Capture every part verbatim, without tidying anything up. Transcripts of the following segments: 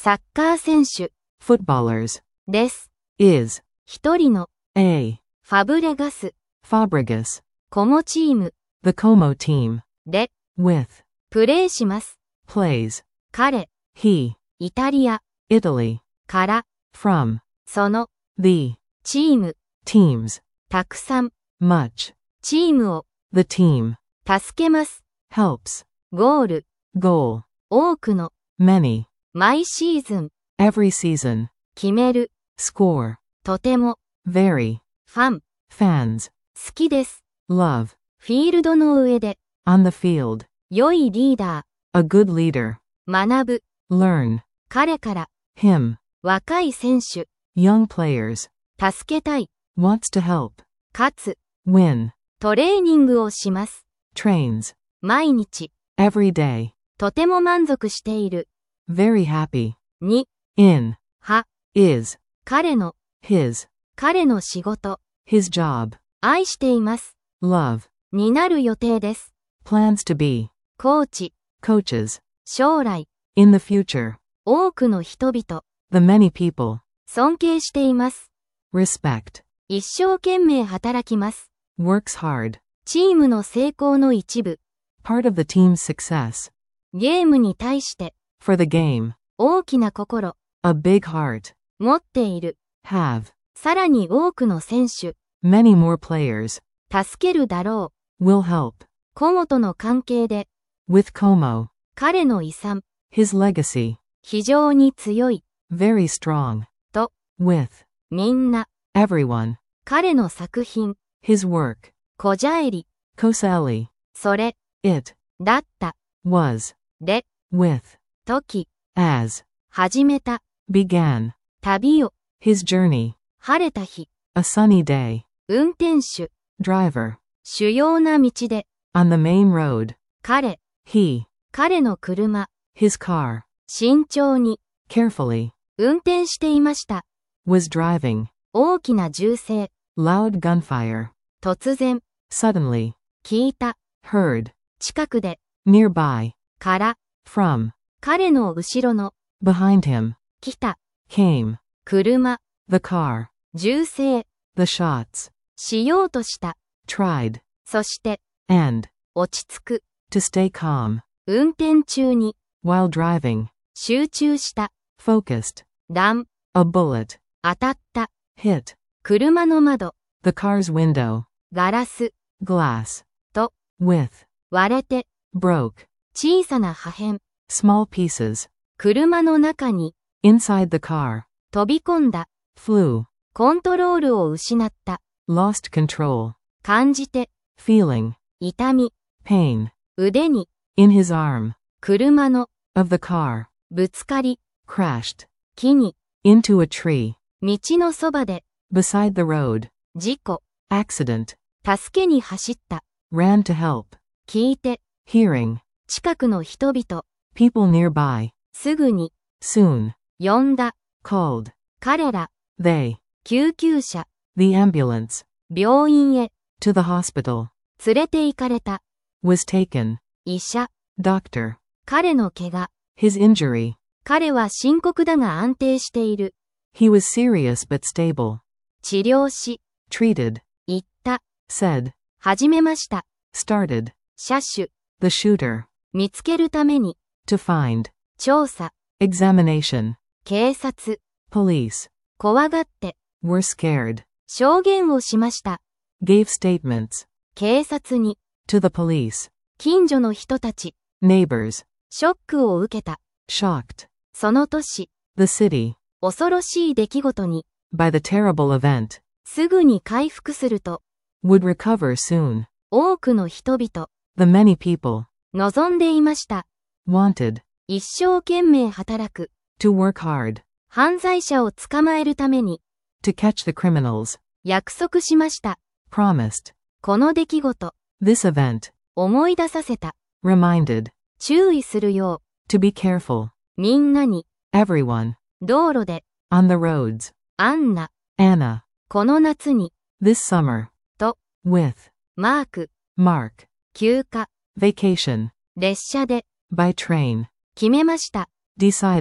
サッカー選手 footballers, です。 is, 一人の a, ファブレガス Fabregas, コモチーム the Como team, で with, プレーします。 plays, 彼 he, イタリア Italy, から from, その the, チーム teams, たくさん much, チームを the team, 助けます。 helps, ゴール goal, 多くの many, 毎シーズン every season, 決める score, とても very, ファン fans, 好きです。 love, フィールドの上で on the field, 良いリーダ a good leader, ー学ぶ learn, 彼から him, 若い選手 young players, 助けたい wants to help, かつ win, トレーニングをします。 trains, 毎日 every day, とても満足している very happy, に in, は is, 彼の his, 彼の仕事 his job, 愛しています love, になる予定です。 plans to be, コーチ coaches, 将来 in the future, 多くの人々 the many people, 尊敬しています。 respect, 一生懸命働きます。 works hard, チームの成功の一部 part of the team's success, ゲームに対して for the game, 大きな心 a big heart, 持っている have, さらに多くの選手 many more players, 助けるだろう will help, コモとの関係で with Como, 彼の遺産 his legacy, 非常に強い very strong, と with, みんな everyone, 彼の作品 his work, コジャエリ Coselli, それ it, だった was, で with, 時 as, 始めた began, 旅を his journey, 晴れた日 a sunny day, 運転手 driver, 主要な道で on the main road, 彼 he, 彼の車 his car, 慎重に carefully, 運転していました。 was driving, 大きな銃声 loud gunfire, 突然 suddenly, 聞いた heard, 近くで nearby, から from, 彼の後ろの behind him, 来た came, 車 the car, 銃声 the shots, しようとした tried, そして and, 落ち着く to stay calm, 運転中に while driving, 集中した focused, 弾 a bullet, 当たった hit, 車の窓 the car's window, ガラス glass, と with, 割れて broke, 小さな破片 small pieces, 車の中に inside the car, 飛び込んだ flew, コントロールを失った lost control, 感じて feeling, 痛み pain, 腕に in his arm, 車の of the car, ぶつかり crashed, 木に into a tree, 道のそばで beside the road, 事故 accident, 助けに走った ran to help, 聞いて hearing, 近くの人々 people nearby, すぐに soon, 呼んだ called, 彼ら they, 救急車 the ambulance, 病院へ to the hospital, 連れて行かれた was taken, 医者 doctor, 彼の怪我 his injury, 彼は深刻だが安定している he was serious but stable, 治療し treated, 言った said, 始めました started, 車種 the shooter, 見つけるために to find, 調査 examination, 警察 police, 怖がって were scared, 証言をしました gave statements, 警察に to the police, 近所の人たち neighbors, ショックを受けた shocked, その年 the city, 恐ろしい出来事に by the terrible event, すぐに回復すると would recover soon, 多くの人々 the many people, 望んでいました wanted, 一生懸命働く to work hard, 犯罪者を捕まえるために to catch the criminals, 約束しました promised, この出来事 this event, 思い出させた reminded, 注意するよ to be careful, うみんなに everyone, 道路で on the roads, アンナ Anna, この夏に this summer, と with, マーク Mark, 休暇 vacation, 列車で by train, 決めました decided,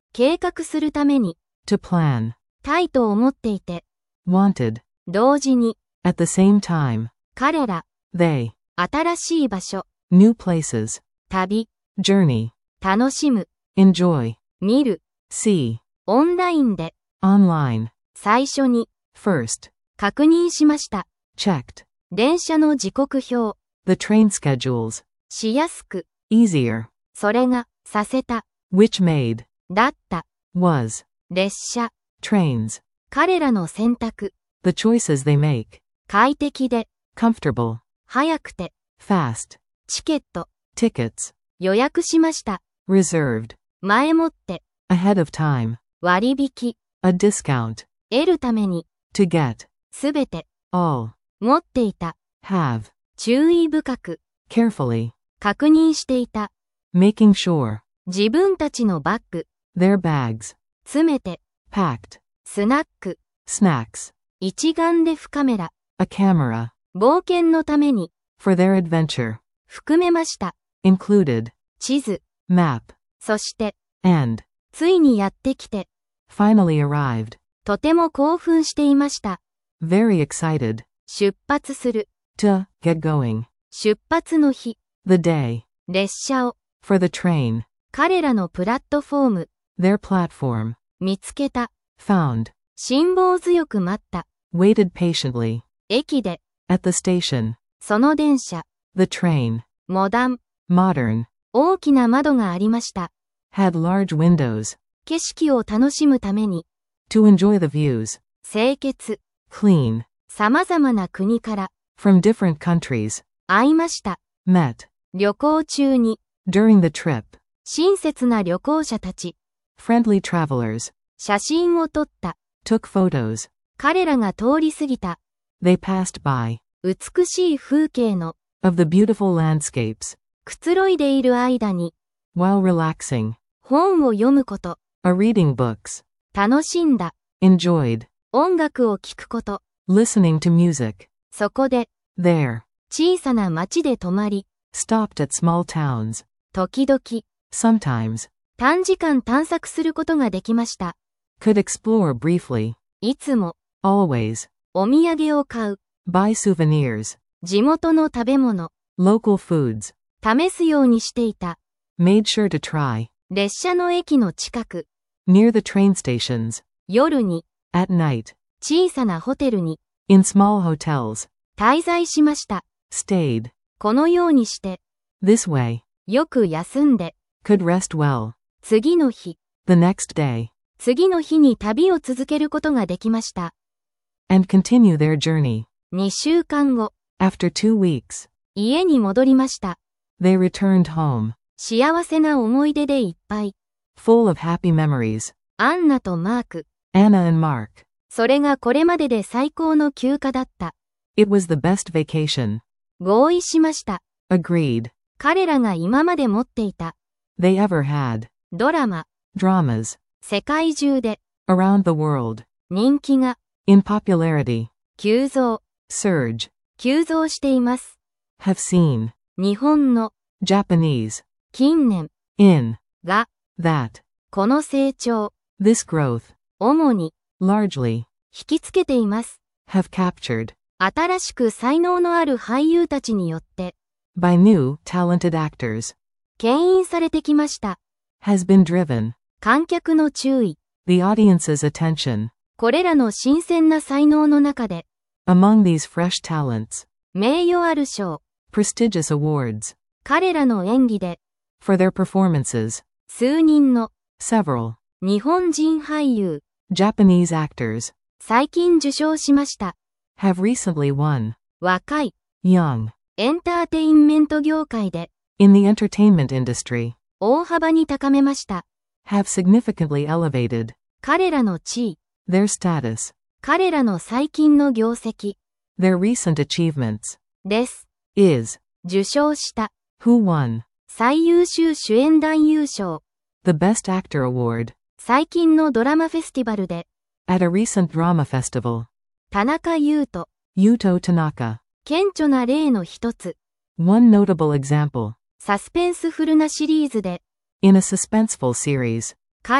計画するために、 to plan, たいと思っていて、 wanted, 同時に、 at the same time, 彼ら、 they, 新しい場所、 new places, 旅、 journey, 楽しむ、 enjoy, 見る、 see, オンラインで、 online, 最初に、 first, 確認しました。 checked, 電車の時刻表、 the train schedules, しやすく、 easier, それが、させた、 which made, だった、 was, 列車、 trains, 彼らの選択、 the choices they make, 快適で、 comfortable, 早くて、 fast, チケット、 tickets, 予約しました。 reserved, 前もって、 ahead of time, 割引、 a discount, 得るために、 to get, すべて、 all, 持っていた、 have, 注意深く、 carefully, 確認していた、 making sure, 自分たちのバッグ、 their bags, 詰めて、 packed, スナック、 snacks, 一眼レフカメラ、 a camera, 冒険のために、 for their adventure, 含めました。 included, 地図、 map, そして、 and, ついにやってきて、 finally arrived, とても興奮していました。 very excited, 出発する、 to, get going, 出発の日、 the day, 列車を、 for the train, 彼らのプラットフォーム、 their platform, 見つけた、 found, 辛抱強く待った、 waited patiently, 駅で、 at the station, その電車、 the train, モダン、 modern, 大きな窓がありました。 had large windows, 景色を楽しむために、 to enjoy the views, 清潔、 clean, 様々な国から、 from different countries, 会いました。 met, 旅行中に、 during the trip, 親切な旅行者たち、 friendly travelers, 写真を撮った。 took photos, 彼らが通り過ぎた。 they passed by, 美しい風景の、 of the beautiful landscapes, くつろいでいる間に、 while relaxing, 本を読むこと、 a reading books, 楽しんだ。 enjoyed, 音楽を聴くこと。 listening to music, そこで、 there, 小さな町で泊まり、 stopped at small towns, 時々、 sometimes, 短時間探索することができました。 could explore briefly, いつも、 always, お土産を買う。 buy souvenirs, 地元の食べ物、 local foods, 試すようにしていた。 made sure to try, 列車の駅の近く、 near the train stations, 夜に、 at night, 小さなホテルに、 in small hotels, 滞在しました。 stayed, このようにして、 this way, よく休んで、 could rest well, 次の日、 the next day, 次の日に旅を続けることができました。 and continue their journey. にしゅうかんご、 After two weeks, 家に戻りました。 they returned home, 幸せな思い出でいっぱい。 full of happy memories. アンナとマーク。 Anna and Mark. それがこれまでで最高の休暇だった。 It was the best vacation. 合意しました。 Agreed. 彼らが今まで持っていた。 They ever had. ドラマ。 Dramas. 世界中で。 Around the world. 人気が。 In popularity. 急増。 Surge. 急増しています。 Have seen. 日本の。 Japanese. 近年。 In. が。 That. この成長。 This growth. 主に。 Largely. 引きつけています。 Have captured. 新しく才能のある俳優たちによって。 By new, talented actors. 牽引されてきました。 Has been driven. 観客の注意。 The audience's attention. これらの新鮮な才能の中で。 Among these fresh talents. 名誉ある賞。 Prestigious awards. 彼らの演技で。 For their performances. 数人の。 Several. 日本人俳優。 Japanese actors. 最近受賞しました。 Have recently won. 若い。 Young. エンターテインメント業界で。 In the entertainment industry. 大幅に高めました。 Have significantly elevated. 彼らの地位。 Their status. 彼らの最近の業績。 Their recent achievements. です。 Is. 受賞した。 Who won. 最優秀主演男優賞。 The Best Actor Award. 最近のドラマフェスティバルで。 At a recent drama festival. 田中優斗。 Yuto Tanaka. 顕著な例の一つ。 One notable example. サスペンスフルなシリーズで。 In a suspenseful series. 彼。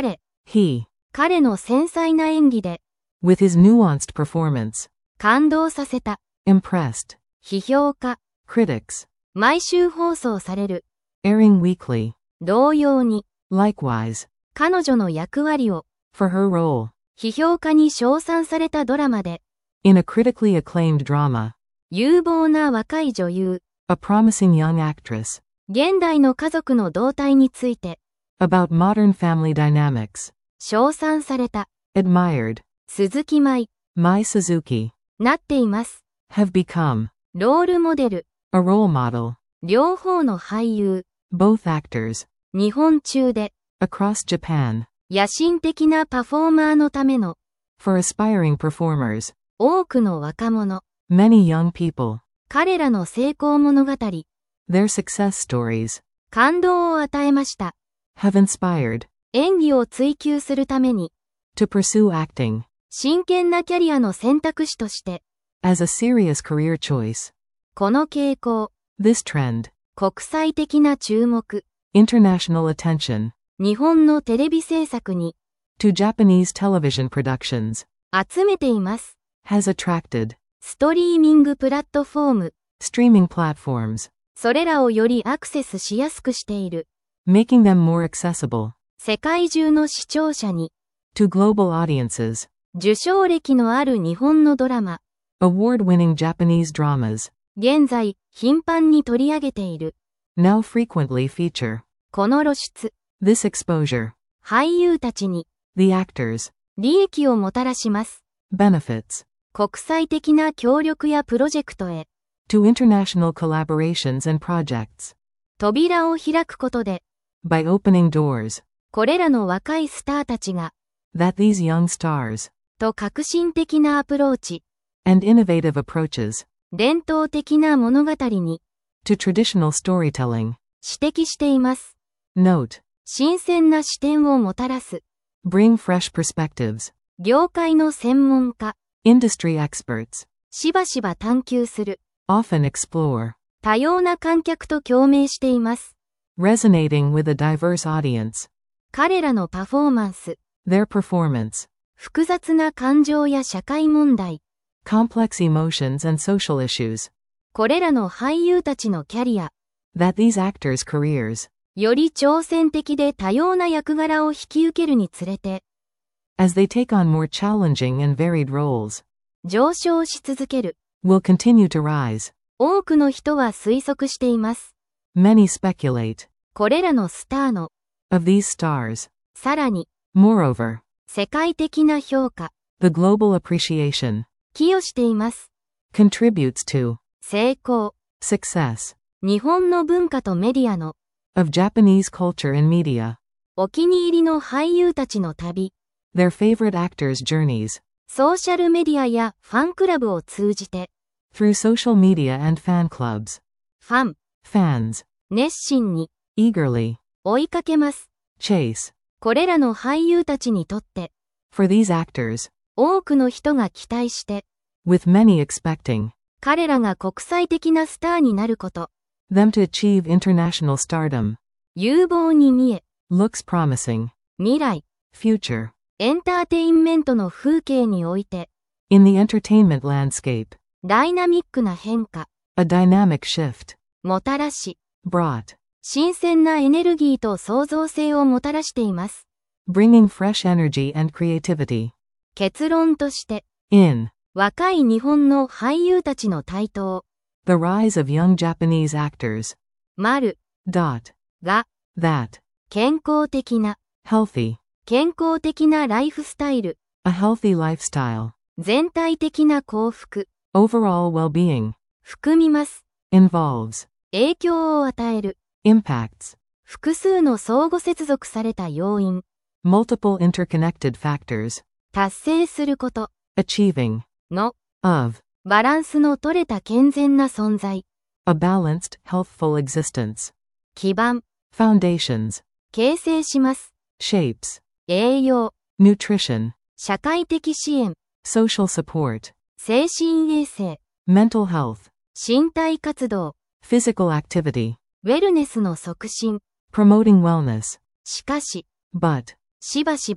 He, 彼の繊細な演技で with his nuanced performance, 感動させた。 impressed 批評家。 critics, 毎週放送される。 airing weekly, 同様に、 likewise, 彼女の役割を for her role, 批評家に称賛されたドラマで、 in a critically acclaimed drama, 有望な若い女優、 a promising young actress, 現代の家族の動態について、 about modern family dynamics, 称賛された。 admired, 鈴木舞、 Mai Suzuki, なっています。 have become, ロールモデル、 a role model, 両方の俳優、 both actors, 日本中で、 across Japan, 野心的なパフォーマーのための、 for aspiring performers, 多くの若者、 many young people, 彼らの成功物語、 their success stories, 感動を与えました。 have inspired, 演技を追求するために、 to pursue acting, 真剣なキャリアの選択肢として、 as a serious career choice. この傾向、 This trend, 国際的な注目、 international attention, 日本のテレビ制作に、 to Japanese television productions, 集めています。 has attracted, ストリーミングプラットフォーム、 streaming platforms, それらをよりアクセスしやすくしている。 making them more accessible, 世界中の視聴者に、 to global audiences, 受賞歴のある日本のドラマ、 award-winning Japanese dramas, 現在、頻繁に取り上げている。 now frequently feature, この露出、 this exposure, 俳優たちに、 the actors, 利益をもたらします。 benefits, 国際的な協力やプロジェクトへ、 to international collaborations and projects, 扉を開くことで、 by opening doors, これらの若いスターたちが、 that these young stars, と革新的なアプローチ、 and innovative approaches, 伝統的な物語に、 to traditional storytelling, 指摘しています。 note, 新鮮な視点をもたらす。 bring fresh perspectives, 業界の専門家、 industry experts, しばしば探求する。 often explore, 多様な観客と共鳴しています。 resonating with a diverse audience, 彼らのパフォーマンス、 their performance, 複雑な感情や社会問題、 complex emotions and social issues, これらの俳優たちのキャリア、 that these actors' careers, より挑戦的で多様な役柄を引き受けるにつれて、 as they take on more challenging and varied roles, 上昇し続ける。 will continue to rise. 多くの人は推測しています。 Many speculate, これらのスターの、 of these stars. さらに、 Moreover, 世界的な評価、 the global appreciation, 寄与しています。 contributes to, 成功、 success, 日本の文化とメディアの、 of Japanese culture and media, お気に入りの俳優たちの旅、 their favorite actors' journeys, ソーシャルメディアやファンクラブを通じて、 through social media and fan clubs. ファン、 Fans, 熱心に、 eagerly, 追いかけます。 chase, これらの俳優たちにとって、 for these actors, 多くの人が期待して、 with many expecting, 彼らが国際的なスターになること、 them to achieve international stardom, 有望に見え、 looks promising. 未来、 Future, エンターテインメントの風景において、 in the entertainment landscape, ダイナミックな変化、 a dynamic shift, もたらし、 brought, 新鮮なエネルギーと創造性をもたらしています。 bringing fresh energy and creativity. 結論として、 In, 若い日本の俳優たちの台頭、 the rise of young Japanese actors, 丸、 dot, が、 that, 健康的な、 healthy, 健康的なライフスタイル、 a healthy lifestyle, 全体的な幸福、 overall well-being, 含みます。 involves, 影響を与える、 impacts, 複数の相互接続された要因、 multiple interconnected factors, 達成すること、 achieving, の、 of, バランスの取れた健全な存在、 a balanced, healthful existence, 基盤、 foundations, 形成します。 shapes, 栄養、 nutrition, 社会的支援、 social support, 精神衛生、 mental health, 身体活動、 physical activity, ウェルネスの促進。 promoting wellness, しかし、 but, しばしば、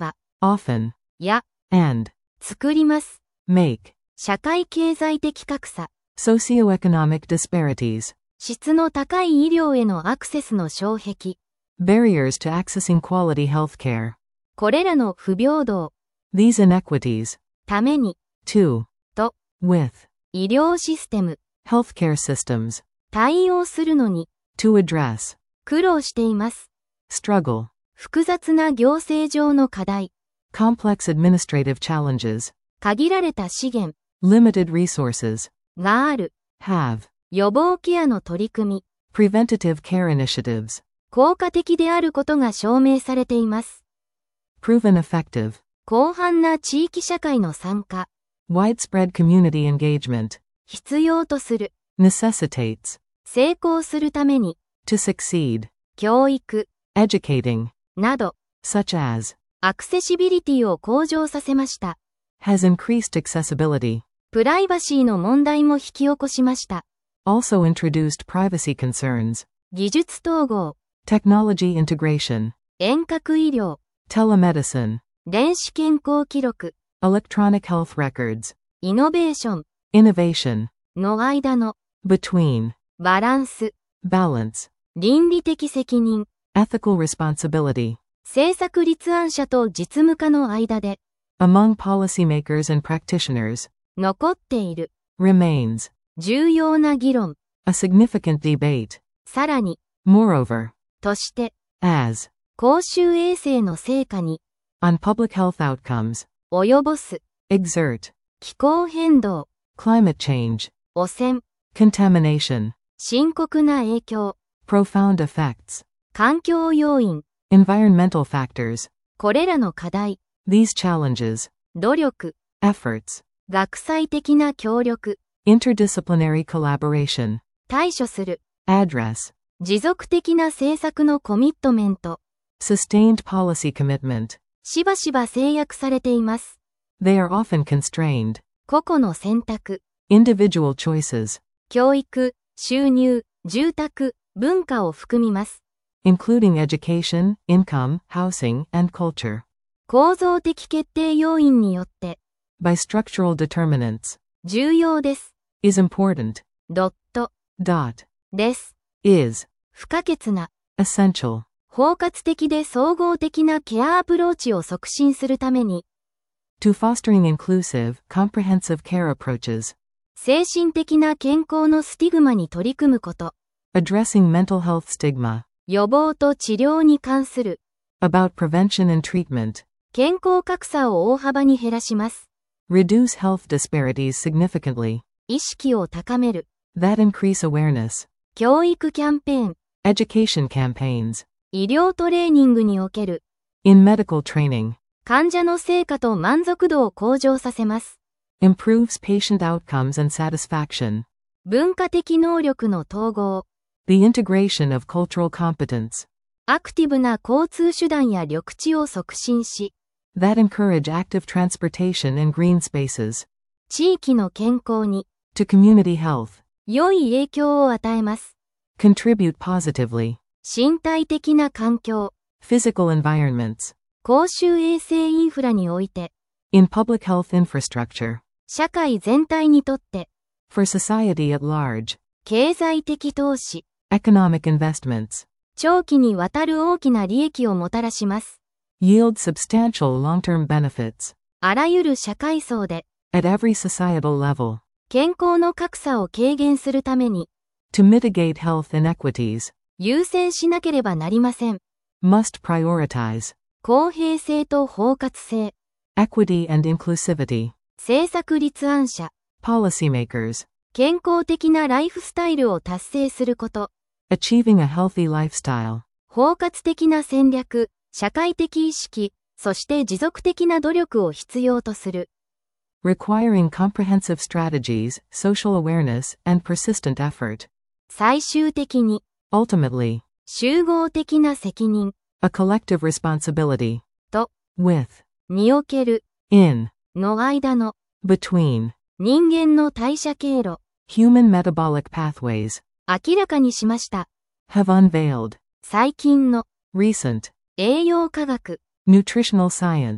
often, や、 and, 作ります。 make, 社会経済的格差。 socioeconomic disparities, 質の高い医療へのアクセスの障壁。 barriers to accessing quality healthcare. これらの不平等。 These inequities, ために、 to, と、 with, 医療システム。 healthcare systems, 対応するのに、 to address, 苦労しています。 struggle, 複雑な行政上の課題。 complex administrative challenges, 限られた資源 limited resources, がある。 have, 予防ケアの取り組み。 preventative care initiatives, 効果的であることが証明されています。 proven effective, 広範な地域社会の参加。 widespread community engagement, 必要とする。 necessitates, 成功するために。 to succeed, 教育。 educating, など、 such as, アクセシビリティを向上させました。 has increased accessibility, プライバシーの問題も引き起こしました。 also introduced privacy concerns, 技術統合。 technology integration, 遠隔医療。 telemedicine, 電子健康記録。 electronic health records, イノベーション。 innovation, の間の。 between, バランス。 balance, 倫理的責任。 ethical responsibility, 政策立案者と実務家の間で。 among policymakers and practitioners, 残っている。 remains, 重要な議論。 a significant debate, さらに。 moreover, として。 as, 公衆衛生の成果に。 on public health outcomes, 及ぼす。 exert, 気候変動。 climate change, 汚染。 contamination, 深刻な影響。 profound effects, 環境要因。 environmental factors, これらの課題。 these challenges, 努力。 efforts, 学際的な協力。 interdisciplinary collaboration, 対処する。 address, 持続的な政策のコミットメント。 sustained policy commitment. しばしば制約されています。 They are often constrained. 個々の選択。 Individual choices, 教育、収入、住宅、文化を含みます。 including education, income, housing, and culture. 構造的決定要因によって。 By structural determinants. 重要です。 Is important. ドット。 Dot. です。 Is. 不可欠な。 Essential. 包括的で総合的なケアアプローチを促進するために。 To fostering inclusive, comprehensive care approaches. 精神的な健康のスティグマに取り組むこと。 Addressing mental health stigma. 予防と治療に関する。 About prevention and treatment. 健康格差を大幅に減らします。 Reduce health disparities significantly. 意識を高める。 That increase awareness. 教育キャンペーン。 Education campaigns. 医療トレーニングにおける。 In medical training. 患者の成果と満足度を向上させます。 Improves patient outcomes and satisfaction. 文化的能力の統合。 The integration of cultural competence. アクティブな交通手段や緑地を促進し。 That encourage active transportation and green spaces. 地域の健康に。 To community health. 良い影響を与えます。 Contribute positively. 身体的な環境。 Physical environments. 公衆衛生インフラにおいて。 In public health infrastructure. 社会全体にとって。 For society at large. 経済的投資。 Economic investments. 長期にわたる大きな利益をもたらします。 Yield substantial long-term benefits. あらゆる社会層で。 At every societal level. 健康の格差を軽減するために。 To mitigate health inequities. 優先しなければなりません。 Must prioritize. 公平性と包括性。 Equity and inclusivity. 政策立案者。 Policymakers. 健康的なライフスタイルを達成すること。 Achieving a healthy lifestyle. 包括的な戦略、社会的意識、そして持続的な努力を必要とする。 Requiring comprehensive strategies, social awareness, and persistent effort. 最終的に。 Ultimately. 集合的な責任。 A collective responsibility. と。 With. における。 In. の間の。 Between. 人間の代謝経路。 Human metabolic pathways. 明らかにしました。 Have unveiled. 最近の。 Recent. 栄養科学。 Nutritional science.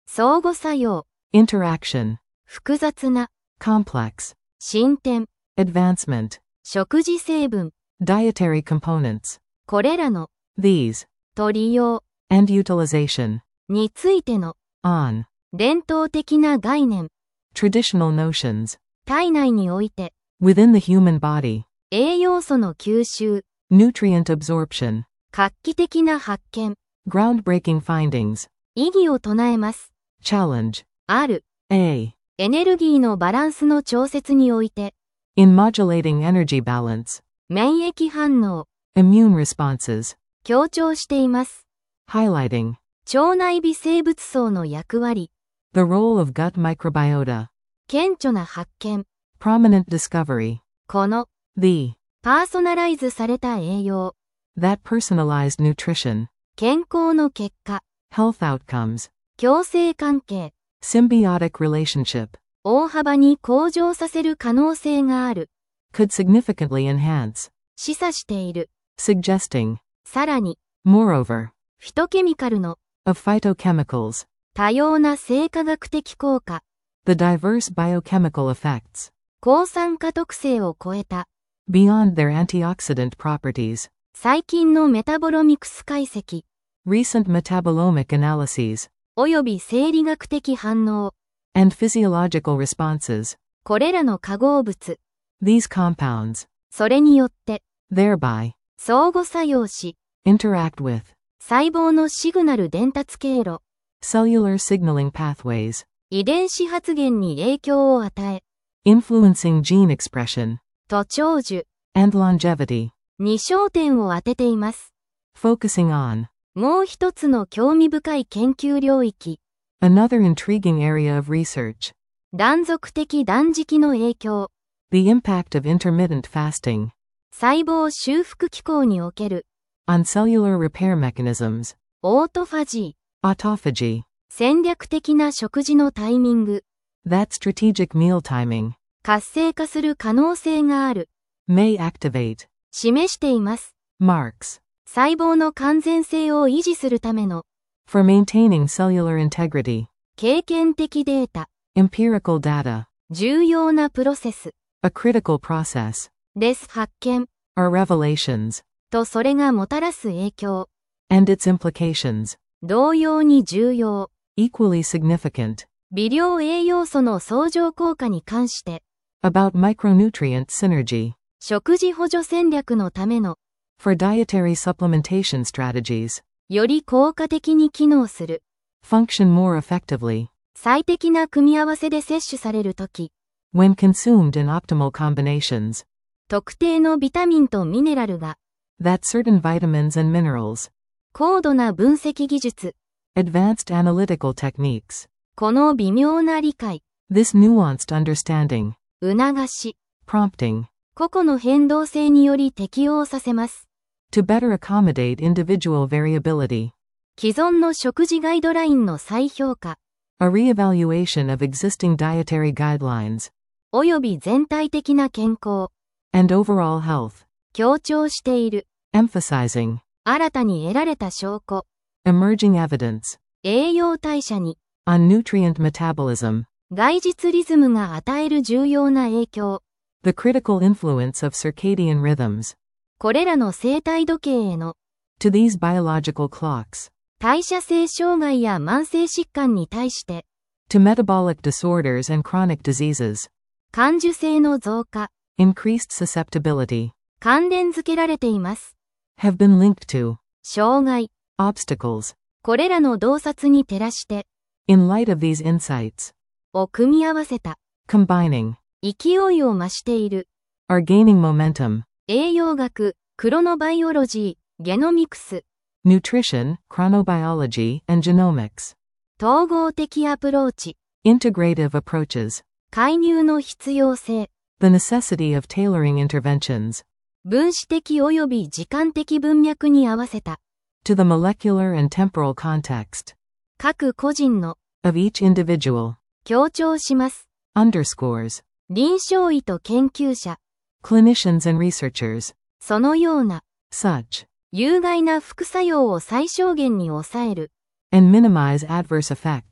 相互作用、 interaction, 複雑な、 complex, 進展、 advancement, 食事成分、 dietary components. これらの、 These, 取り用 and utilization, についての、 on, 伝統的な概念、 traditional notions, 体内において、 within the human body, 栄養素の吸収、 nutrient absorption, 画期的な発見、 groundbreaking findings, 意義を唱えます。 challenge, ある、 A, エネルギーのバランスの調節において、 in modulating energy balance, 免疫反応、 immune responses, 強調しています。 highlighting, 腸内微生物層の役割、 the role of gut microbiota, 顕著な発見、 prominent discovery, この、 the, パーソナライズされた栄養、 that personalized nutrition, 健康の結果、 health outcomes, 共生関係、 symbiotic relationship, 大幅に向上させる可能性がある、 could significantly enhance, 示唆している。 suggesting, さらに、 moreover, フィトケミカルの of phytochemicals, 多様な生化学的効果、 the diverse biochemical effects, 抗酸化特性を超えた、 beyond their antioxidant properties, 最近のメタボロミクス解析、 recent metabolomic analyses, および生理学的反応、 and physiological responses, これらの化合物、 these compounds, それによって、 thereby, 相互作用し、 interact with, 細胞のシグナル伝達経路、 cellular signaling pathways, 遺伝子発現に影響を与え、 influencing gene expression, と長寿、 and longevity, に焦点を当てています。 focusing on, もう一つの興味深い研究領域、 another intriguing area of research, 断続的断食の影響、 the impact of intermittent fasting, 細胞修復機構における、 on cellular repair mechanisms, オートファジー、 autophagy, 戦略的な食事のタイミング、 that strategic meal timing, 活性化する可能性がある、 may activate, 示しています。 marks, 細胞の完全性を維持するための、 for maintaining cellular integrity, 経験的データ、 empirical data, 重要なプロセス、 a critical process, です発見、 are revelations, とそれがもたらす影響、 and its implications, 同様に重要、 equally significant, 微量栄養素の相乗効果に関して、 about micronutrient synergy, 食事補助戦略のための、 for dietary supplementation strategies, より効果的に機能する、 function more effectively, 最適な組み合わせで摂取されるとき、 when consumed in optimal combinations, 特定のビタミンとミネラルが、 that certain vitamins and minerals, 高度な分析技術、 advanced analytical techniques, この微妙な理解、 this nuanced understanding, 促し、 prompting, 個々の変動性により適応させます。 to better accommodate individual variability, 既存の食事ガイドラインの再評価、 a reevaluation of existing dietary guidelines, および全体的な健康、 and overall health, 強調している、 emphasizing, 新たに得られた証拠、 emerging evidence, 栄養代謝に、 on nutrient metabolism, 外日リズムが与える重要な影響、 the critical influence of circadian rhythms, これらの生体時計への、 to these biological clocks, 代謝性障害や慢性疾患に対して、 to metabolic disorders and chronic diseases, 感受性の増加、 increased susceptibility, 関連づけられています。 have been linked to, 障害、 obstacles, これらの洞察に照らして、 in light of these insights, を組み合わせた、 combining, 勢いを増している、 are gaining momentum, 栄養学、クロノバイオロジー、ゲノミクス、 nutrition, chronobiology, and genomics, 統合的アプローチ、 integrative approaches, 介入の必要性、 the necessity of tailoring interventions, 分子的及び時間的文脈に合わせた、 to the molecular and temporal context, 各個人の、 of each individual, 強調します。 underscores, 臨床医と研究者、 clinicians and researchers, そのような、 such, 有害な副作用を最小限に抑える、 and minimize adverse effects,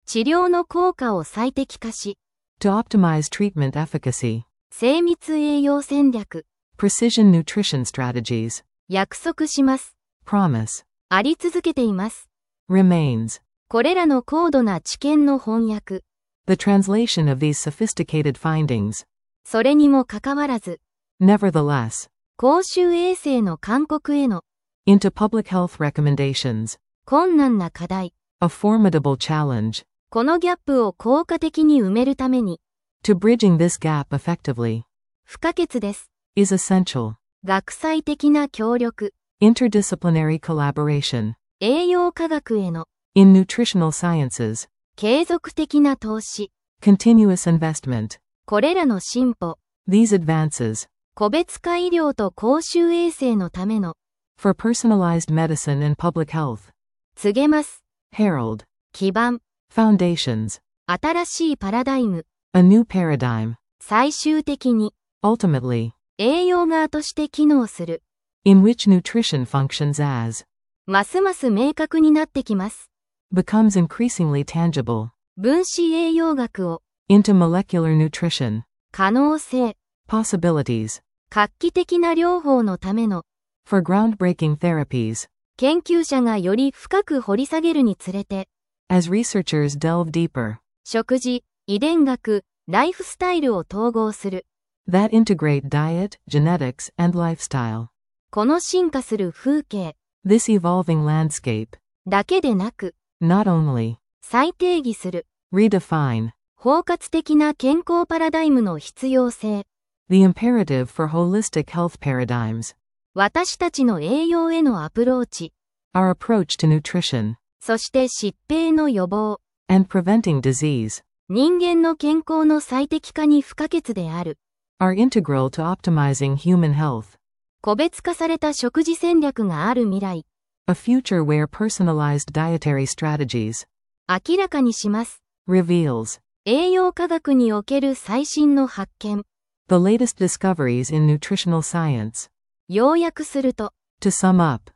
治療の効果を最適化し、 To optimize treatment efficacy. 精密栄養戦略、 Precision nutrition strategies. 約束します。 Promise. あり続けています。 Remains. これらの高度な知見の翻訳。 The translation of these sophisticated findings. それにもかかわらず、 Nevertheless. 公衆衛生の勧告への Into public health recommendations. 困難な課題。 A formidable challenge. このギャップを効果的に埋めるために、 To bridging this gap effectively. 不可欠です。 Is essential. 学際的な協力。 Interdisciplinary collaboration. 栄養科学への In nutritional sciences. 継続的な投資。 Continuous investment. これらの進歩。 These advances. 個別化医療と公衆衛生のための For personalized medicine and public health. 告げます。 Herald. 基盤。 Foundations. 新しいパラダイム。 A new paradigm. 最終的に Ultimately. 栄養側として機能する。 In which nutrition functions as. ますます明確になってきます。 Becomes increasingly tangible. 分子栄養学を Into molecular nutrition. 可能性。 Possibilities. 画期的な療法のための For groundbreaking therapies. 研究者がより深く掘り下げるにつれて、 As researchers delve deeper. 食事、遺伝学、ライフスタイルを統合する。 That integrate diet, genetics, and lifestyle. この進化する風景 This evolving landscape. だけでなく、 Not only. 再定義する。 Redefine. 包括的な健康パラダイムの必要性。 The imperative for holistic health paradigms. 私たちの栄養へのアプローチ。 Our approach to nutrition. そして疾病の予防。 And preventing disease. 人間の健康の最適化に不可欠である。 Are integral to optimizing human health. 個別化された食事戦略がある未来。 A future where personalized dietary strategies. 明らかにします。 Reveals. 栄養科学における最新の発見。 The latest discoveries in nutritional science. 要約すると、 To sum up.